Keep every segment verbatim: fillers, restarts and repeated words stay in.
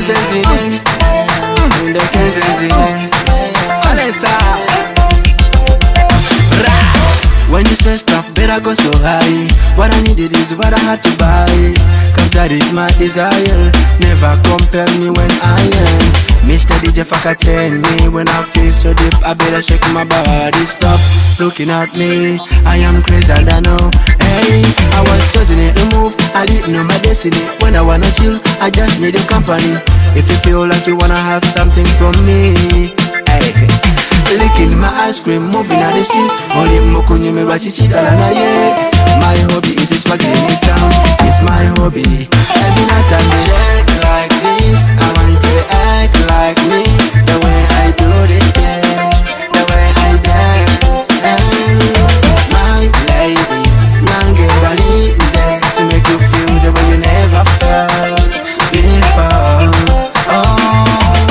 Tenzine, in the Kenzine. When you say stop, better go so high. What I needed is what I had to buy, cause that is my desire. Never compel me when I am. Mister D J fuck attend me. When I feel so deep, I better shake my body. Stop looking at me, I am crazy and I know. Hey, I was chosen to move, I didn't know my destiny. When I wanna chill, I just need a company. If you feel like you wanna have something from me, hey, licking my ice cream, moving at the street. Only mokunyu me rachichi dalana ye. My hobby is this swagging it down. It's my hobby. Every night I shake like this. I want you to act like me. The way I do it, yeah. The way I dance. And my lady, nange balize, to make you feel the way you never felt before. Oh.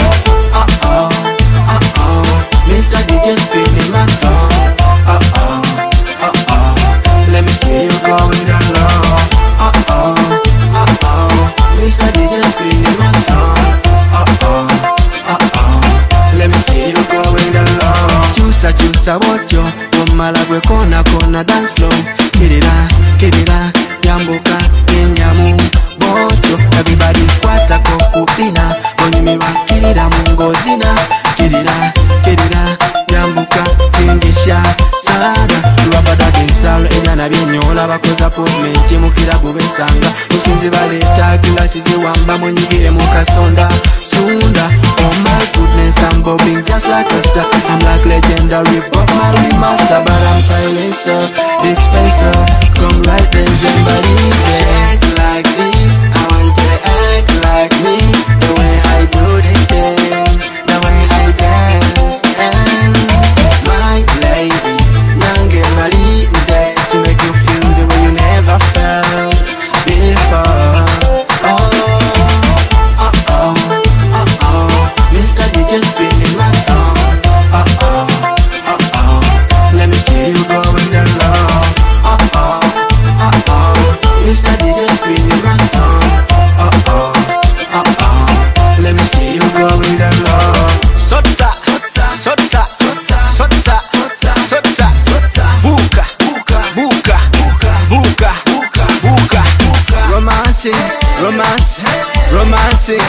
Mister D J spinning my song. Uh oh, uh oh. Let me see you going along. Uh oh, uh oh. Mister D J spinning my song. Uh oh, uh oh. Let me see you going along. Chusa chusa wocho, womala gwe kona kona dance floor. Kirira, kirira, yambuka, ninyamu, bocho. Everybody kwata kokupina, onyimiwa kirira mungozina. Kirira, kirira, yambuka, tingisha, sada. Tuwabada gensalo, enyana binyola, bakoza movement, mukira gubesanga. Usinzi baleta, kilasi ziwamba, mwenyigire mukasonda, sunda. Oh my goodness, I'm bobbing just like a star. I'm like legendary, but my remaster. But I'm silencer, dispenser. Come right then, somebody say, act like this, I want you to act like me. The way I do the thing, the way I dance. And my lady, nange balize, to make you feel the way you never felt before. Oh, uh oh, uh oh. Mister D J spinning my song. Uh oh, uh oh. Let me see you going along. Uh oh, uh oh. Mister D J spinning my song. Uh oh, uh oh. Let me see you going along. Sota, sota, sota, sota, sota. Buka, buka, buka, buka, buka, buka. Romancing, romance, romancing.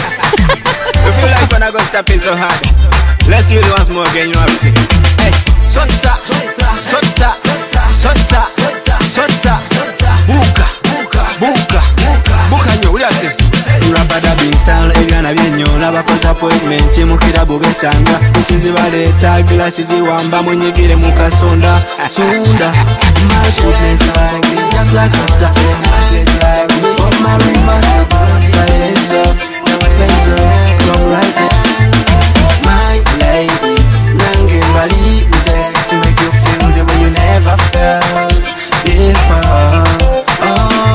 You feel like when I go stepping so hard? Let's do it once more again, you know what I'm saying? Hey, sota, sota, sota, sota, sota. Buka, buka, buka, buka nyo, what do you say? Rabada big style, ebyana byenyola bakoza appointment, mukira bubesanga. Usinzi baleta, glasses ziwamba, mwenyigire mukasonda, sunda. My goodness, like it, just like a star. Like me, but my remaster. Silencer, face up, come right there. My lady, nange balize, to make you feel the way you never felt before. Oh.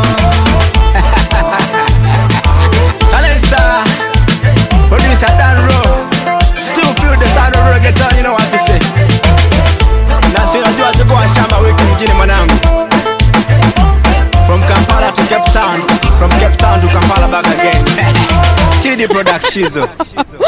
Producer Dan Rowe, still feel the sound of reggaeton, you know what to say. Now say I do have to go and shamba wiki mjini mwanangu. From Kampala to Cape Town, from Cape Town to Kampala back again. T D Production.